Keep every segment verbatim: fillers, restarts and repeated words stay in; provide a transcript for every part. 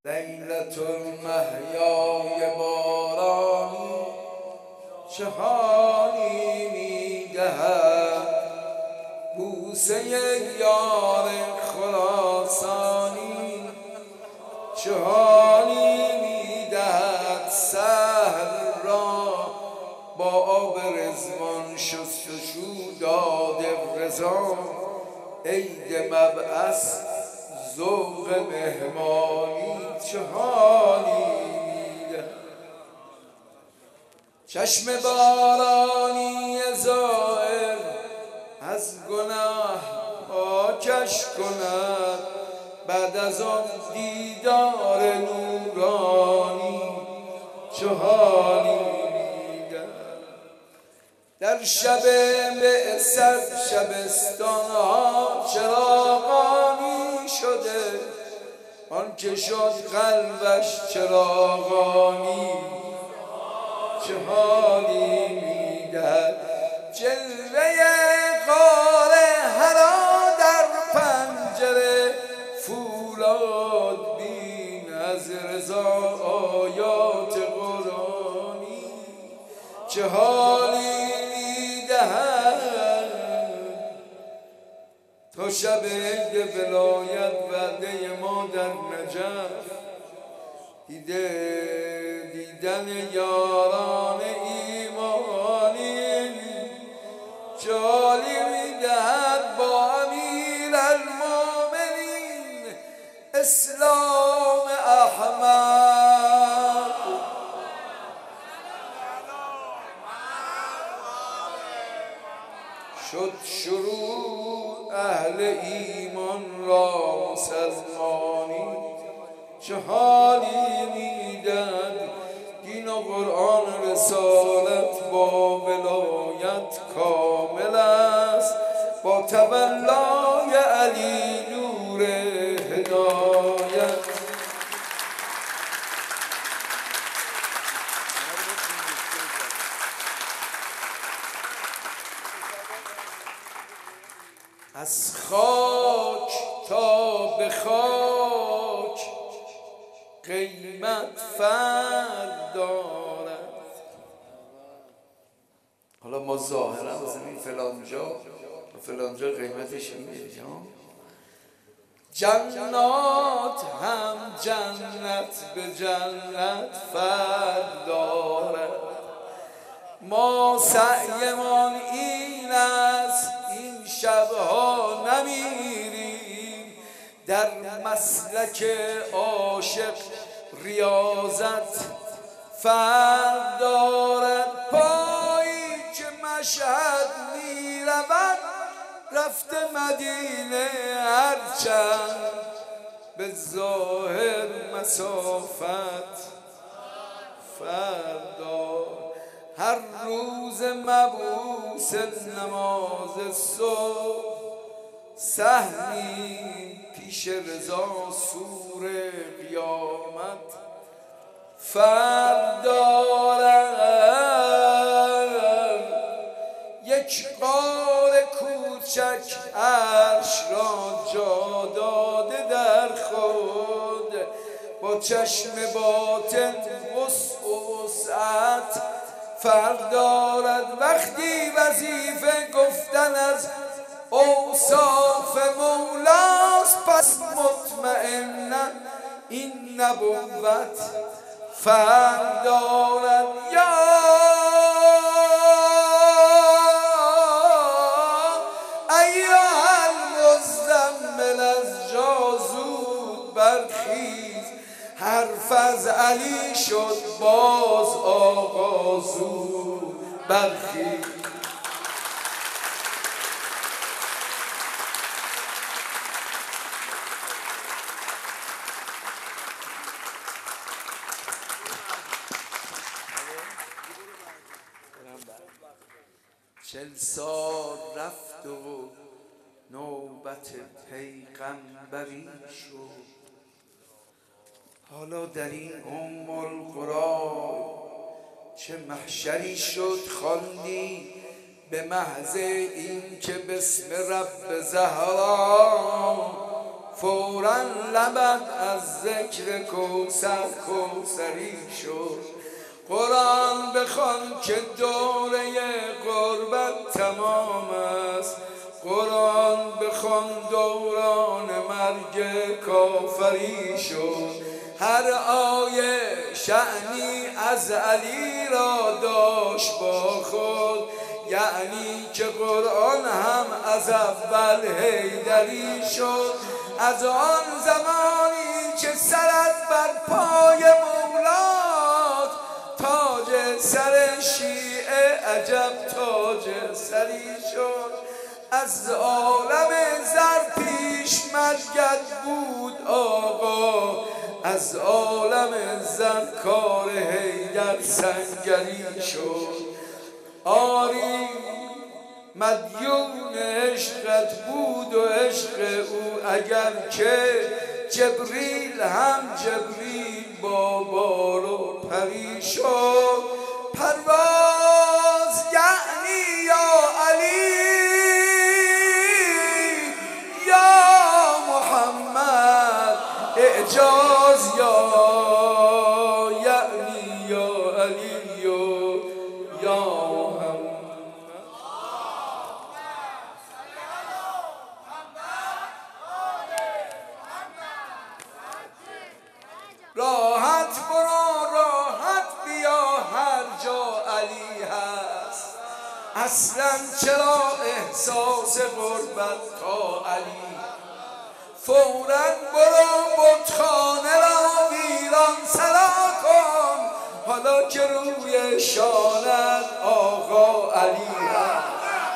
لیلت المحیای بارانی چه حالی میدهد بوسه یار خراسانی چه حالی میدهد سحر را با آب رضوان شستشو داده رضا عید مبعث ذوق مهمانی چه حالی میده چشم بارانی زائر از گناه پاکش کند بعد از آن دیدار نورانی چه حالی میده در شب بعثت شبستان ها چراغانی شده آن که شد قلبش چراغانی چه حالی میدهد جلوه غار حرا در پنجره فولاد بین از رضا آیات قرآنی چه حالی میدهد تا شب عید ولایت وعده ما در نجف دیده دیدن یاران ایمانی چه حالی میدهد با امیر المؤمنین اسلام احمد شد شروع اهل ایمان را مسلمانی چه حالی میدهد دین و قرآن رسالت با ولایت کامل است با تولای علی نور هدایت از خاک تا به خاک قیمت فرق دارد. حالا ما ظاهرا بزنیم فلانجا و فلانجا قیمتش اینه جنات هم جنت به جنت فرق دارد. ما سعیمان این است این شبها نمیریم در مسلک عاشق ریاضت فرق دارد. پایی که مشهد میرود رفته مدینه هرچند به ظاهر مسافت فرق دارد. هر روز مبعوث نماز صبح صحنی پیش رضا سور قیامت فرق دارد. یک غار کوچک عرش را جا داده در خود با چشم باطن وسع و وسعت فرق دارد. وقتی وظیفه گفتن از اوصاف مولاست پس مطمئنا این نبوت فرق دارد. یا ایها المزمل از جا زود برخیز حرف از علی شد باز آقا زود برخیز. چل سال رفت و نوبت پیغمبری شد. حالا در این ام القری چه محشری شد خواندی به محض این که بسم رب زهرا فوراً لبت از ذکر کوثر کوثری شد. قرآن بخوان که دوره غربت تمام است، قرآن بخوان دوران مرگ کافری شد. هر آیه شأنی از علی را داشت با خود، یعنی که قرآن هم از اول حیدری شد. از آن زمانی که سرت بر پای مولاد، تاج سر شیعه عجب تاج سری شد. از عالم زر پیش مرگت بود آقا، از عالم زر کار حیدر سنگری شد. آری مدیون عشقت بود و عشق او، اگر که جبریل هم جبریل با بال و پری شد. پرواز یعنی یا علی یا محمد، اعجاز یا یعنی یا علی یا محمد. راحت برو راحت بیا هر جا علی هست، اصلا چرا احساس غربت تا علی. فوراً برو بتخانه را ویران سرا کن، حالا که روی شانت آقا علی هست.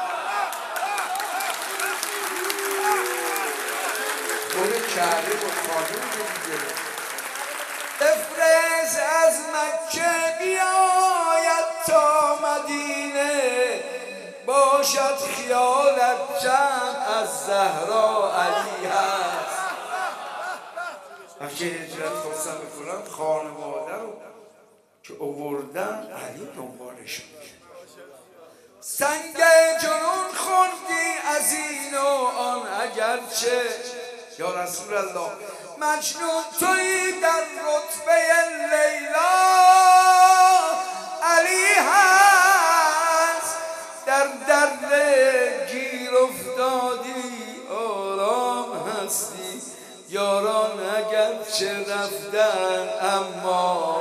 خود کعبه بتخانه رو دیگه بفرست از مکه بیاید تا مدینه، باشد خیالت جمع از زهرا علی هست. وقتی هجرت خواستن بکنن خانواده رو که اووردن علی دنبالش میشه. سنگ جنون خوردی از این و آن، اگرچه یا رسول الله مجنون تویی در رتبه لیلا، علی هست در درد گیر افتادی آرام هستی. یاران اگر چه رفتن اما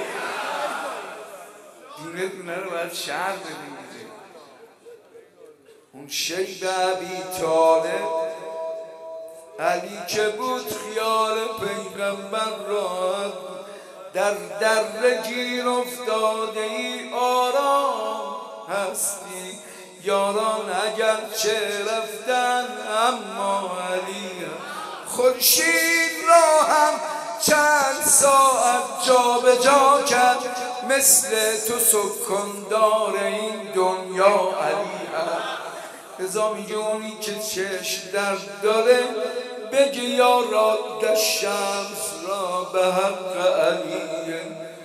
دونه دونه رو باید شهر ببینید. اون شیب ابی طالب علی که بود خیال پیغمبر را، در در گیر افتاده ای آرام هستی. یاران اگر چه رفتن اما علی. خورشید را هم چند ساعت جا به جا کرد، مثل تو سکندار این دنیا علی هست. ازا میگه اونی که چشم درد داره بگه یا راد شمس را به حق علی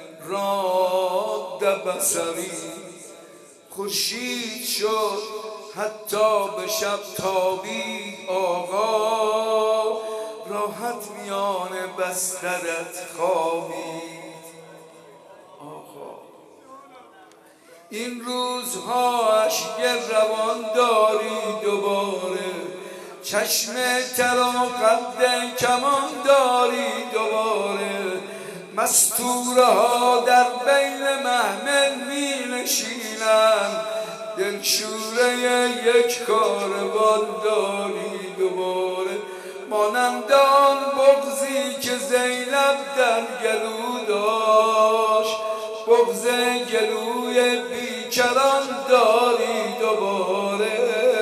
راد بصری. خورشید شد حتی به شب تابید آقا، راحت میان بسترت خوابید آقا. این روزها اشک روان داری دوباره، چشم تر و قد کمان داری دوباره. مستوره ها در بین محمل می نشینند، دلشوره یک کاروان داری دوباره. مانند آن بغضی که زینب در گلو داشت، بغض گلوی بیکران داری دوباره.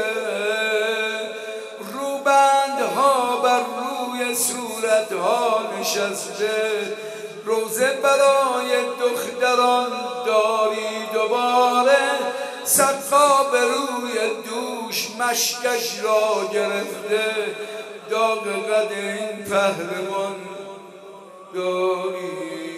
روبندها بر روی صورتها نشسته، روزه برای دختران داری دوباره. سقا به روی دوش مشکش را گرفته، داغ قد این پهلوان داری